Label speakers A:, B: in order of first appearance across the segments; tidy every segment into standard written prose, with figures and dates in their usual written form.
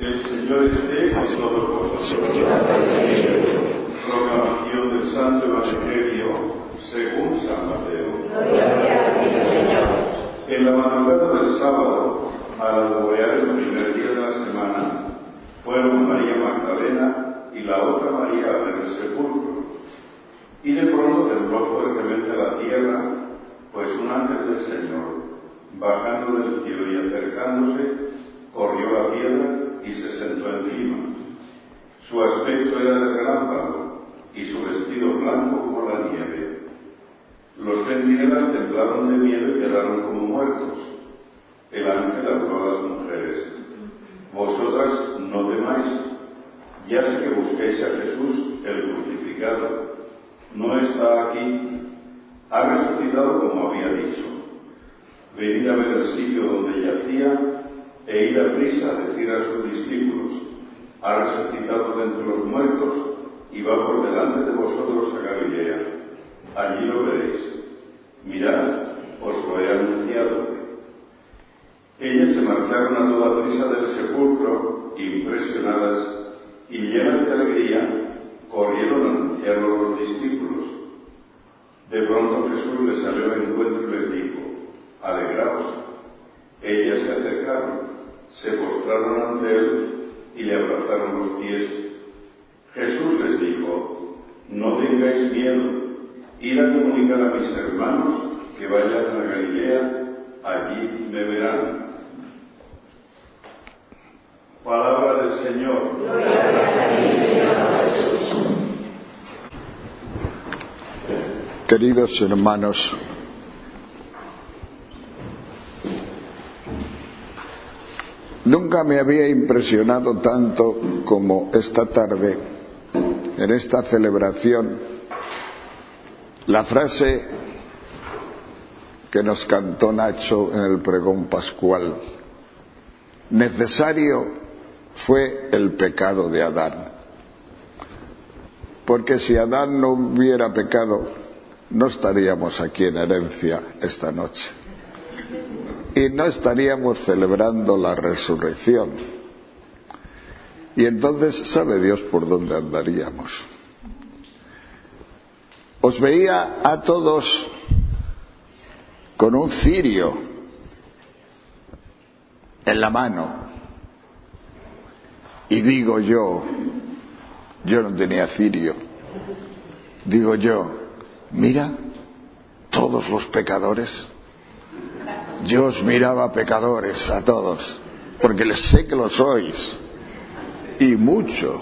A: El Señor esté con todos vosotros. Proclamación del Santo Evangelio según San Mateo.
B: Gloria a ti, Señor.
A: En la madrugada del sábado, al alborear el primer día de la semana, fueron María Magdalena y la otra María a hacer el sepulcro. Y de pronto tembló fuertemente la tierra, pues un ángel del Señor, bajando del cielo y acercándose, corrió la piedra y se sentó encima. Su aspecto era de relámpago y su vestido blanco como la nieve. Los centinelas temblaron de miedo y quedaron como muertos. El ángel habló a las mujeres: vosotras no temáis, ya sé que busquéis a Jesús, el crucificado. No está aquí, ha resucitado como había dicho. Venid a ver el sitio donde yacía e id a prisa a decir a sus discípulos: ha resucitado de entre los muertos y va por delante de vosotros a Galilea. Allí lo veréis. Mirad, os lo he anunciado. Ellas se marcharon a toda prisa del sepulcro, impresionadas, y llenas de alegría, corrieron a anunciarlo a los discípulos. De pronto Jesús les salió al encuentro y les dijo: alegraos. Ellas se acercaron, se postraron ante él y le abrazaron los pies. Jesús les dijo: no tengáis miedo, id a comunicar a mis hermanos que vayan a Galilea, allí me verán. Palabra del Señor.
B: Gloria a ti, Señor Jesús.
C: Queridos hermanos, nunca me había impresionado tanto como esta tarde, en esta celebración, la frase que nos cantó Nacho en el pregón pascual: necesario fue el pecado de Adán. Porque si Adán no hubiera pecado, no estaríamos aquí en Herencia esta noche. Y no estaríamos celebrando la resurrección. Y entonces sabe Dios por dónde andaríamos. Os veía a todos con un cirio en la mano. Y digo yo no tenía cirio. Digo yo, mira, todos los pecadores. Yo os miraba pecadores a todos, porque les sé que lo sois, y mucho.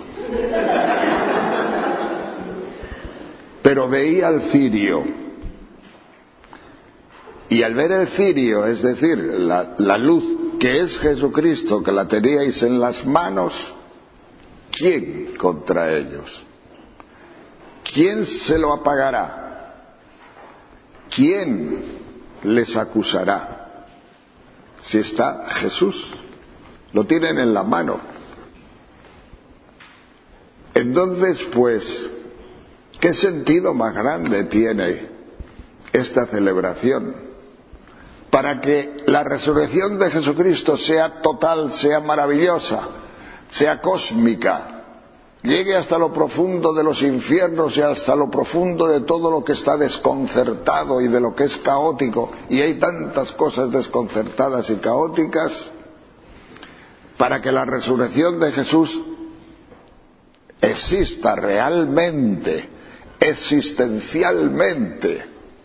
C: Pero veía el cirio, y al ver el cirio, es decir, la luz que es Jesucristo, que la teníais en las manos, ¿quién contra ellos? ¿Quién se lo apagará? ¿Quién les acusará? Si está Jesús, lo tienen en la mano. Entonces, pues, ¿qué sentido más grande tiene esta celebración? Para que la resurrección de Jesucristo sea total, sea maravillosa, sea cósmica, llegue hasta lo profundo de los infiernos y hasta lo profundo de todo lo que está desconcertado y de lo que es caótico, y hay tantas cosas desconcertadas y caóticas, para que la resurrección de Jesús exista realmente, existencialmente,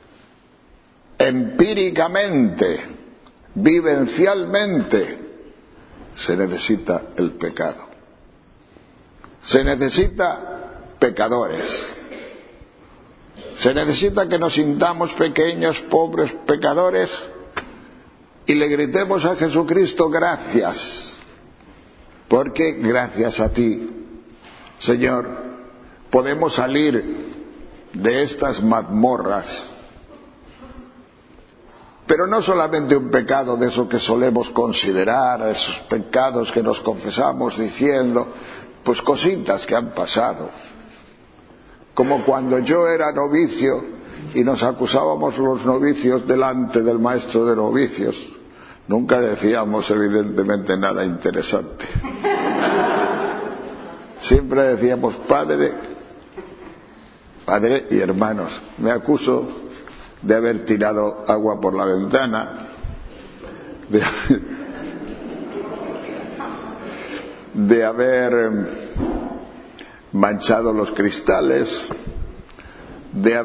C: empíricamente, vivencialmente, se necesita el pecado. Se necesita pecadores. Se necesita que nos sintamos pequeños, pobres pecadores y le gritemos a Jesucristo: gracias, porque gracias a ti, Señor, podemos salir de estas mazmorras. Pero no solamente un pecado de eso que solemos considerar, esos pecados que nos confesamos diciendo, pues cositas que han pasado. Como cuando yo era novicio y nos acusábamos los novicios delante del maestro de novicios. Nunca decíamos evidentemente nada interesante. Siempre decíamos padre y hermanos. Me acuso de haber tirado agua por la ventana, de haber manchado los cristales, de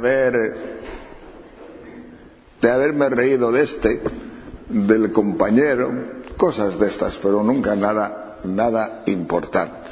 C: haberme reído del compañero, cosas de estas, pero nunca nada importante.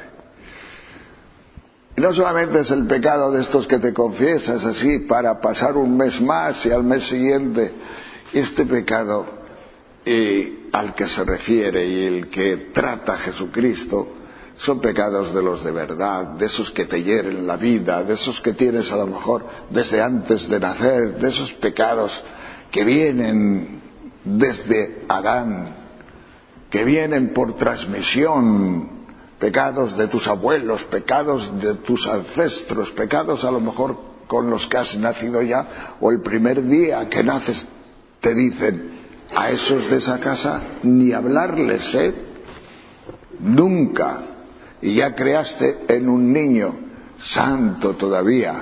C: Y no solamente es el pecado de estos que te confiesas así para pasar un mes más y al mes siguiente, este pecado al que se refiere y el que trata Jesucristo son pecados de los de verdad, de esos que te hieren la vida, de esos que tienes a lo mejor desde antes de nacer, de esos pecados que vienen desde Adán, que vienen por transmisión, pecados de tus abuelos, pecados de tus ancestros, pecados a lo mejor con los que has nacido ya, o el primer día que naces te dicen: a esos de esa casa ni hablarles, nunca. Y ya creaste en un niño santo todavía,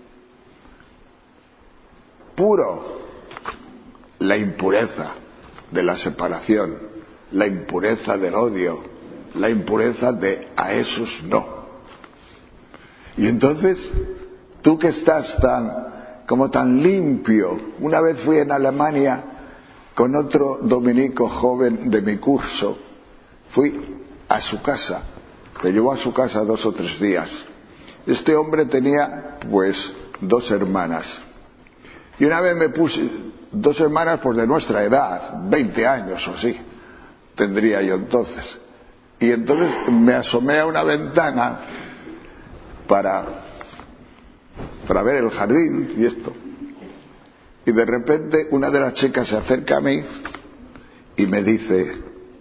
C: puro, la impureza de la separación, la impureza del odio, la impureza de a esos no. Y entonces, tú que estás tan limpio. Una vez fui en Alemania con otro dominico joven de mi curso, fui a su casa, me llevó a su casa 2 o 3 días. Este hombre tenía pues 2 hermanas, y una vez me puse 2 hermanas pues de nuestra edad, 20 años o así tendría yo entonces, y entonces me asomé a una ventana para ver el jardín y esto, y de repente una de las chicas se acerca a mí y me dice: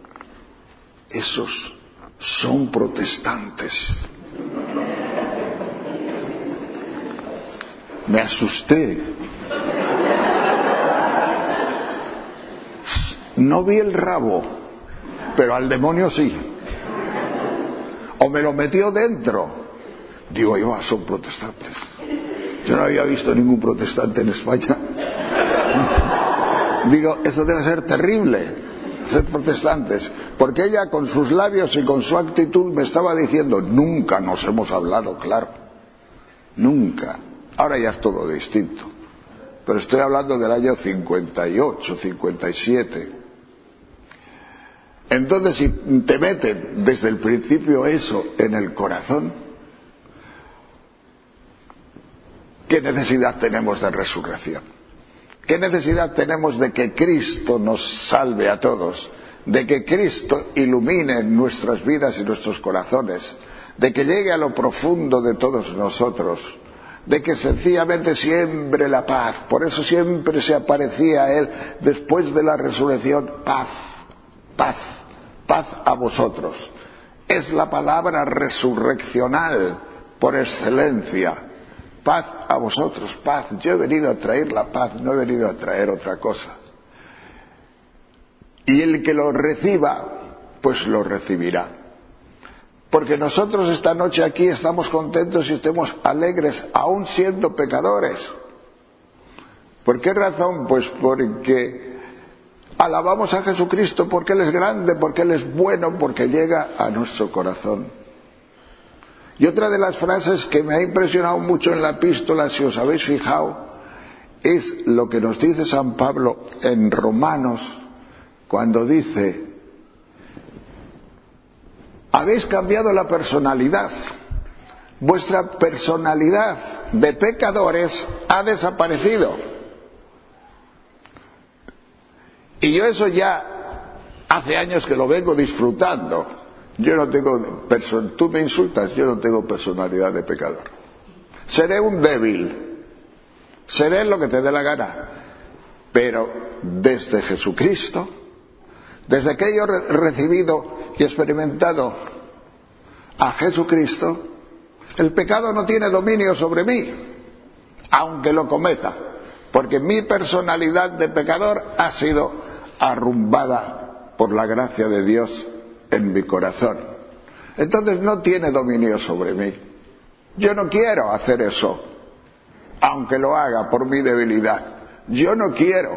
C: esos son protestantes. Me asusté. No vi el rabo, pero al demonio sí. O me lo metió dentro. Digo yo: son protestantes. Yo no había visto ningún protestante en España. Digo, eso debe ser terrible, ser protestantes, porque ella con sus labios y con su actitud me estaba diciendo: nunca nos hemos hablado claro, nunca. Ahora ya es todo distinto, pero estoy hablando del año 58, 57. Entonces, si te meten desde el principio eso en el corazón, ¿qué necesidad tenemos de resurrección? ¿Qué necesidad tenemos de que Cristo nos salve a todos? De que Cristo ilumine nuestras vidas y nuestros corazones, de que llegue a lo profundo de todos nosotros, de que sencillamente siembre la paz. Por eso siempre se aparecía a Él después de la resurrección: paz, paz, paz a vosotros. Es la palabra resurreccional por excelencia. Paz a vosotros, paz. Yo he venido a traer la paz, no he venido a traer otra cosa. Y el que lo reciba, pues lo recibirá. Porque nosotros esta noche aquí estamos contentos y estemos alegres, aún siendo pecadores. ¿Por qué razón? Pues porque alabamos a Jesucristo, porque Él es grande, porque Él es bueno, porque llega a nuestro corazón. Y otra de las frases que me ha impresionado mucho en la epístola, si os habéis fijado, es lo que nos dice San Pablo en Romanos, cuando dice: habéis cambiado la personalidad, vuestra personalidad de pecadores ha desaparecido. Y yo eso ya hace años que lo vengo disfrutando. Yo no tengo tú me insultas, yo no tengo personalidad de pecador. Seré un débil, seré lo que te dé la gana, pero desde Jesucristo, desde que yo he recibido y experimentado a Jesucristo, el pecado no tiene dominio sobre mí, aunque lo cometa, porque mi personalidad de pecador ha sido arrumbada por la gracia de Dios en mi corazón. Entonces no tiene dominio sobre mí. Yo no quiero hacer eso, aunque lo haga por mi debilidad. Yo no quiero.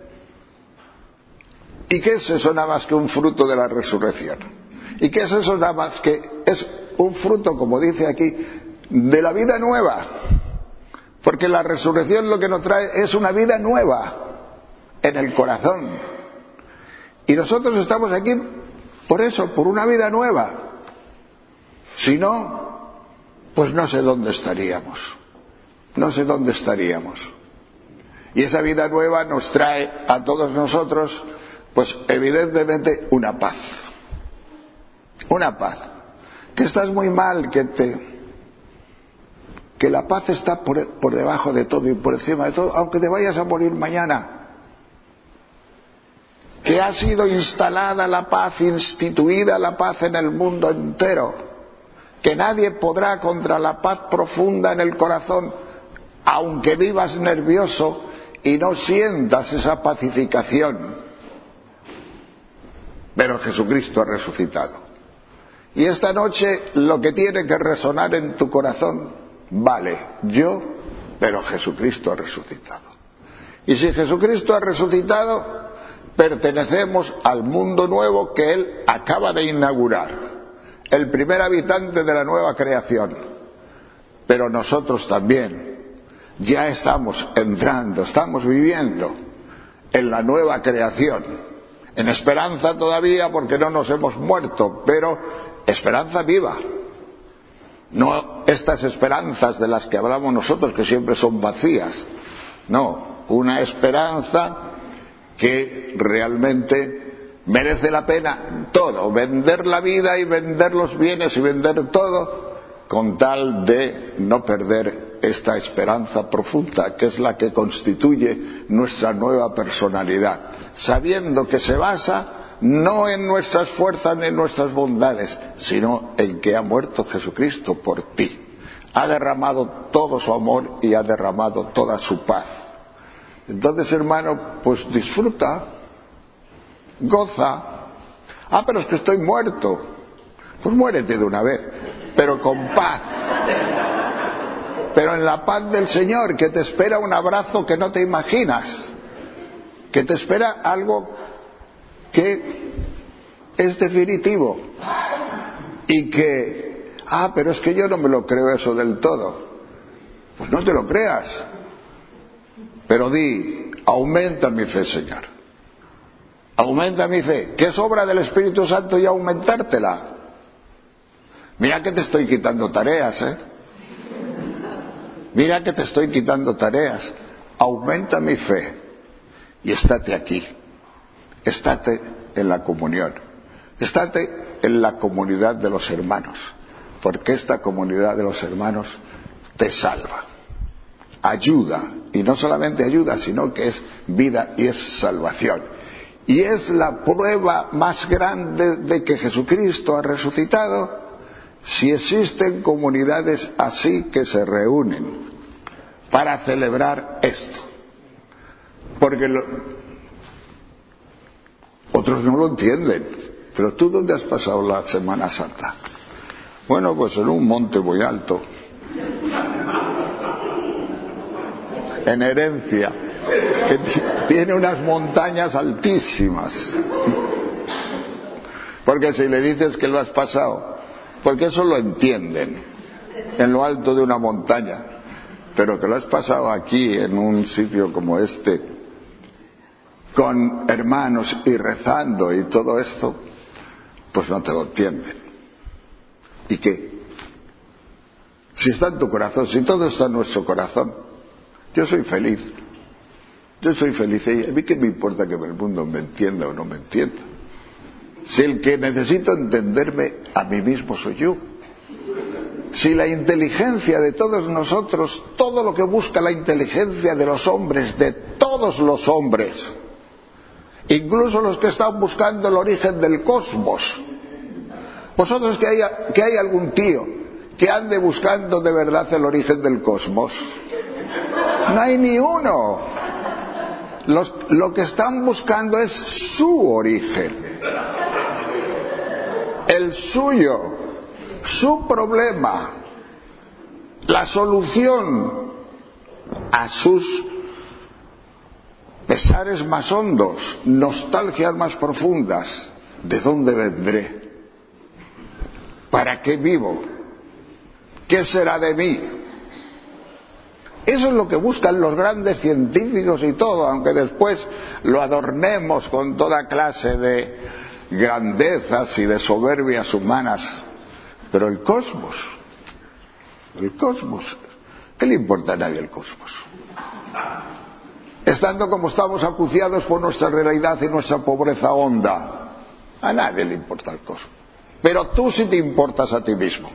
C: ¿Y qué es eso nada más que un fruto de la resurrección? ¿Y qué es eso nada más que es un fruto, como dice aquí, de la vida nueva? Porque la resurrección lo que nos trae es una vida nueva en el corazón. Y nosotros estamos aquí por eso, por una vida nueva. Si no, pues no sé dónde estaríamos. No sé dónde estaríamos. Y esa vida nueva nos trae a todos nosotros, pues evidentemente una paz. Una paz. Que estás muy mal, que la paz está por debajo de todo y por encima de todo, aunque te vayas a morir mañana. Que ha sido instalada la paz, instituida la paz en el mundo entero. Que nadie podrá contra la paz profunda en el corazón, aunque vivas nervioso y no sientas esa pacificación. Pero Jesucristo ha resucitado. Y esta noche lo que tiene que resonar en tu corazón, vale, yo, pero Jesucristo ha resucitado. Y si Jesucristo ha resucitado, pertenecemos al mundo nuevo que Él acaba de inaugurar, el primer habitante de la nueva creación. Pero nosotros también ya estamos entrando, estamos viviendo en la nueva creación, en esperanza todavía porque no nos hemos muerto, pero esperanza viva. No estas esperanzas de las que hablamos nosotros, que siempre son vacías. No, una esperanza que realmente merece la pena todo, vender la vida y vender los bienes y vender todo, con tal de no perder esta esperanza profunda, que es la que constituye nuestra nueva personalidad, sabiendo que se basa no en nuestras fuerzas ni en nuestras bondades, sino en que ha muerto Jesucristo por ti. Ha derramado todo su amor y ha derramado toda su paz. Entonces, hermano, pues disfruta, goza. Pero es que estoy muerto. Pues muérete de una vez, pero con paz. Pero en la paz del Señor, que te espera un abrazo que no te imaginas, que te espera algo que es definitivo y que, pero es que yo no me lo creo eso del todo. Pues no te lo creas, pero di, aumenta mi fe, Señor, aumenta mi fe, que es obra del Espíritu Santo, y aumentártela. Mira que te estoy quitando tareas, mira que te estoy quitando tareas. Aumenta mi fe y estate aquí, estate en la comunión, estate en la comunidad de los hermanos, porque esta comunidad de los hermanos te salva, ayuda, y no solamente ayuda, sino que es vida y es salvación. Y es la prueba más grande de que Jesucristo ha resucitado, si existen comunidades así que se reúnen para celebrar esto. Porque otros no lo entienden. Pero ¿tú dónde has pasado la Semana Santa? Bueno, pues en un monte muy alto, en Herencia, que tiene unas montañas altísimas. Porque si le dices que lo has pasado, porque eso lo entienden, en lo alto de una montaña, pero que lo has pasado aquí en un sitio como este, con hermanos y rezando y todo esto, pues no te lo entienden. ¿Y qué? Si está en tu corazón, si todo está en nuestro corazón, yo soy feliz. Yo soy feliz. Y a mí qué me importa que el mundo me entienda o no me entienda. Si el que necesito entenderme a mí mismo soy yo. Si la inteligencia de todos nosotros, todo lo que busca la inteligencia de los hombres, de todos los hombres, incluso los que están buscando el origen del cosmos, vosotros que hay algún tío que ande buscando de verdad el origen del cosmos, no hay ni uno. Lo que están buscando es su origen. el suyo, su problema, la solución a sus pesares más hondos, nostalgias más profundas. ¿De dónde vendré? ¿Para qué vivo? ¿Qué será de mí? Eso es lo que buscan los grandes científicos y todo, aunque después lo adornemos con toda clase de grandezas y de soberbias humanas. Pero el cosmos, ¿qué le importa a nadie el cosmos? Estando como estamos acuciados por nuestra realidad y nuestra pobreza honda, a nadie le importa el cosmos. Pero tú sí te importas a ti mismo.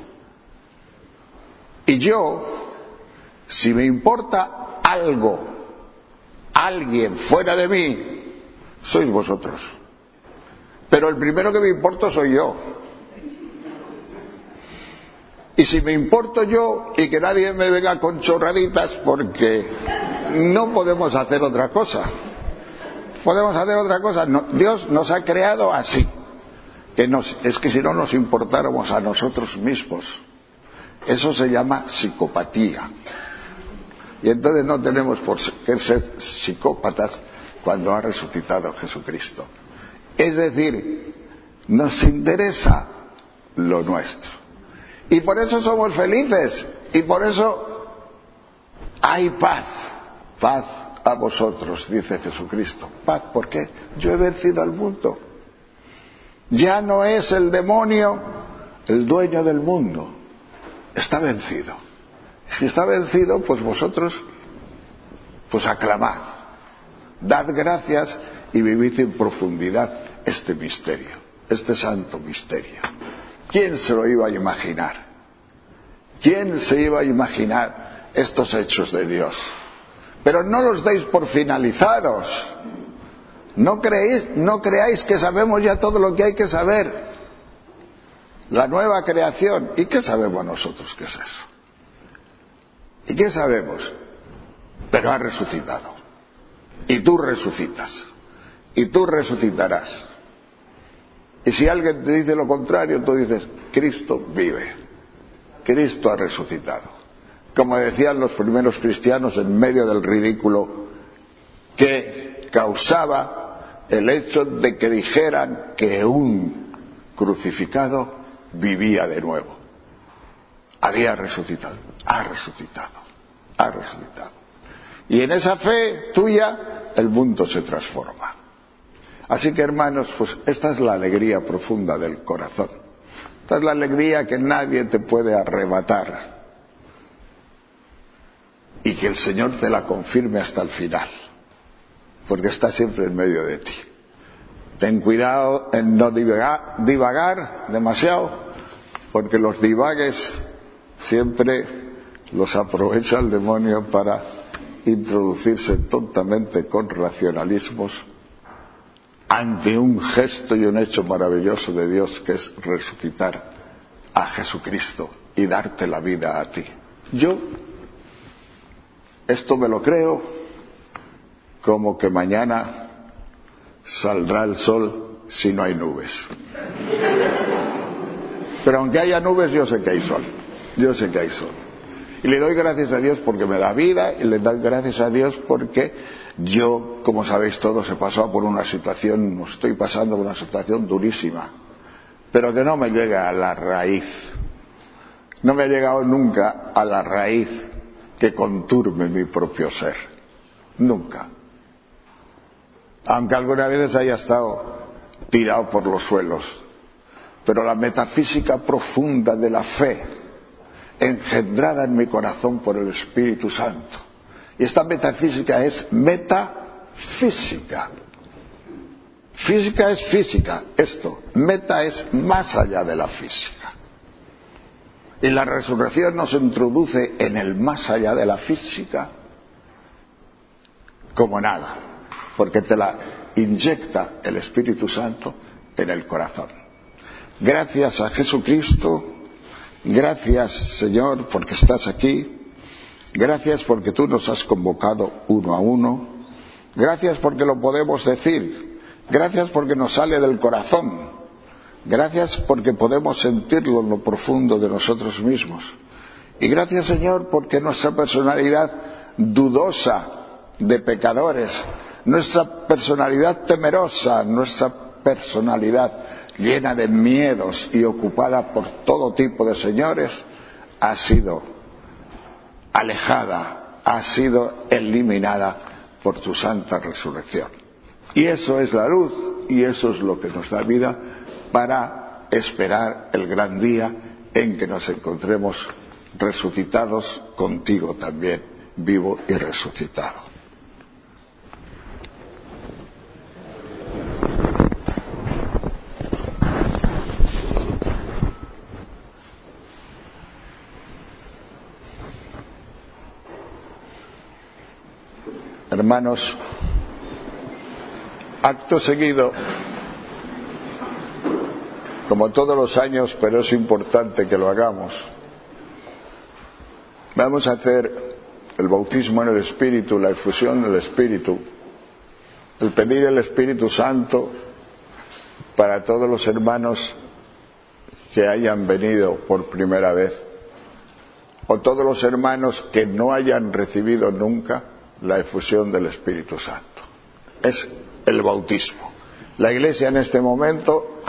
C: Y yo, si me importa algo, alguien fuera de mí, sois vosotros. Pero el primero que me importo soy yo. Y si me importo yo y que nadie me venga con chorraditas, porque no podemos hacer otra cosa. Podemos hacer otra cosa. No, Dios nos ha creado así. Es que si no nos importáramos a nosotros mismos, eso se llama psicopatía. Y entonces no tenemos por qué ser psicópatas cuando ha resucitado Jesucristo. Es decir, nos interesa lo nuestro. Y por eso somos felices. Y por eso hay paz. Paz a vosotros, dice Jesucristo. Paz, ¿por qué? Yo he vencido al mundo. Ya no es el demonio el dueño del mundo. Está vencido. Si está vencido, pues vosotros, pues aclamad. Dad gracias y vivid en profundidad este misterio, este santo misterio. ¿Quién se lo iba a imaginar? ¿Quién se iba a imaginar estos hechos de Dios? Pero no los deis por finalizados. No creáis que sabemos ya todo lo que hay que saber. La nueva creación. ¿Y qué sabemos nosotros qué es eso? ¿Y qué sabemos? Pero ha resucitado. Y tú resucitas. Y tú resucitarás. Y si alguien te dice lo contrario, tú dices, Cristo vive. Cristo ha resucitado. Como decían los primeros cristianos en medio del ridículo que causaba el hecho de que dijeran que un crucificado vivía de nuevo. Había resucitado. Ha resucitado. Ha resucitado. Y en esa fe tuya el mundo se transforma. Así que, hermanos, pues esta es la alegría profunda del corazón. Esta es la alegría que nadie te puede arrebatar. Y que el Señor te la confirme hasta el final. Porque está siempre en medio de ti. Ten cuidado en no divagar demasiado, porque los divagues siempre los aprovecha el demonio para introducirse tontamente con racionalismos ante un gesto y un hecho maravilloso de Dios, que es resucitar a Jesucristo y darte la vida a ti. Yo esto me lo creo como que mañana saldrá el sol si no hay nubes. Pero aunque haya nubes, yo sé que hay sol. Yo sé que hay sol. Y le doy gracias a Dios porque me da vida, y le doy gracias a Dios porque yo, como sabéis todos, he pasado por una situación, estoy pasando por una situación durísima, pero que no me llega a la raíz. No me ha llegado nunca a la raíz que conturbe mi propio ser. Nunca. Aunque algunas veces haya estado tirado por los suelos. Pero la metafísica profunda de la fe, engendrada en mi corazón por el Espíritu Santo. Y esta metafísica es metafísica. Física es física, esto. Meta es más allá de la física. Y la resurrección nos introduce en el más allá de la física como nada, porque te la inyecta el Espíritu Santo en el corazón. Gracias a Jesucristo, gracias Señor porque estás aquí, gracias porque tú nos has convocado uno a uno, gracias porque lo podemos decir Gracias porque nos sale del corazón. Gracias porque podemos sentirlo en lo profundo de nosotros mismos. Y gracias, Señor, porque nuestra personalidad dudosa de pecadores, nuestra personalidad temerosa, nuestra personalidad llena de miedos y ocupada por todo tipo de señores, ha sido alejada, ha sido eliminada por tu santa resurrección. Y eso es la luz, y eso es lo que nos da vida para esperar el gran día en que nos encontremos resucitados contigo también, vivo y resucitado. Hermanos, acto seguido, como todos los años, pero es importante que lo hagamos, vamos a hacer el bautismo en el Espíritu, la efusión del Espíritu, el pedir el Espíritu Santo para todos los hermanos que hayan venido por primera vez, o todos los hermanos que no hayan recibido nunca la efusión del Espíritu Santo. Es el bautismo. La Iglesia en este momento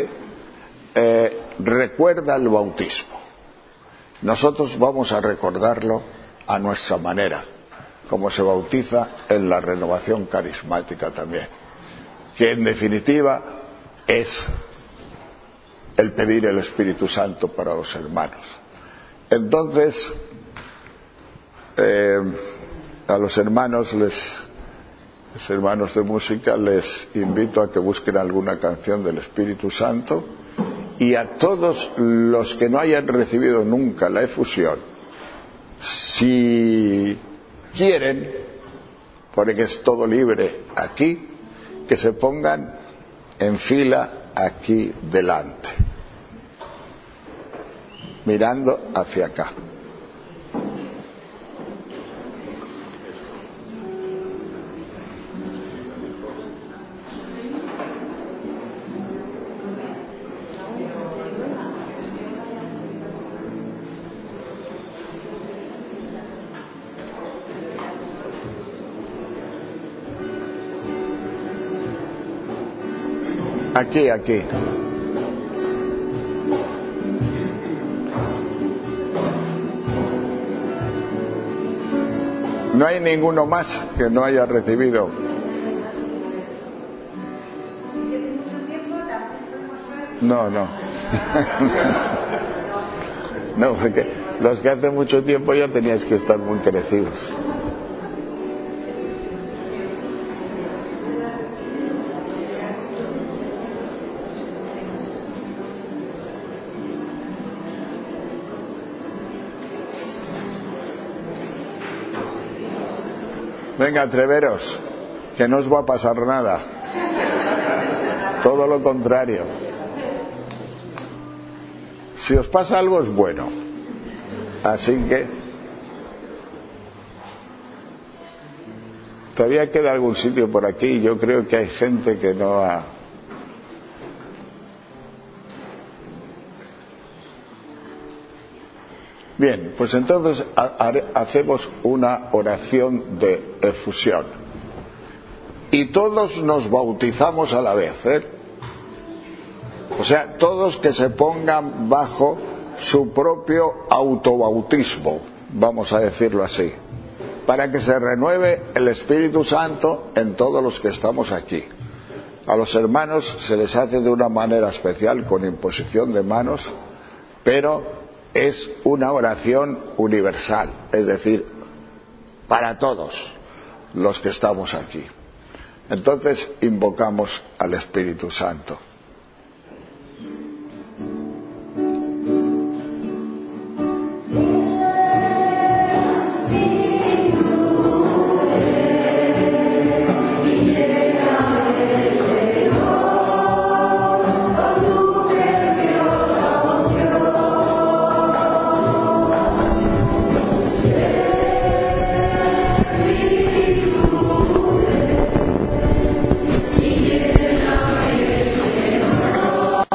C: recuerda el bautismo. Nosotros vamos a recordarlo a nuestra manera, como se bautiza en la renovación carismática también, que en definitiva es el pedir el Espíritu Santo para los hermanos. Entonces, a los hermanos de música les invito a que busquen alguna canción del Espíritu Santo, y a todos los que no hayan recibido nunca la efusión, si quieren, porque es todo libre aquí, que se pongan en fila aquí delante, mirando hacia acá. Aquí. No hay ninguno más que no haya recibido. No. No, porque los que hace mucho tiempo ya teníais que estar muy crecidos. Venga, atreveros, que no os va a pasar nada. Todo lo contrario. Si os pasa algo es bueno. Así que todavía queda algún sitio por aquí. Yo creo que hay gente que no ha... Bien, pues entonces hacemos una oración de efusión. Y todos nos bautizamos a la vez, O sea, todos que se pongan bajo su propio autobautismo, vamos a decirlo así, para que se renueve el Espíritu Santo en todos los que estamos aquí. A los hermanos se les hace de una manera especial, con imposición de manos, pero es una oración universal, es decir, para todos los que estamos aquí. Entonces invocamos al Espíritu Santo.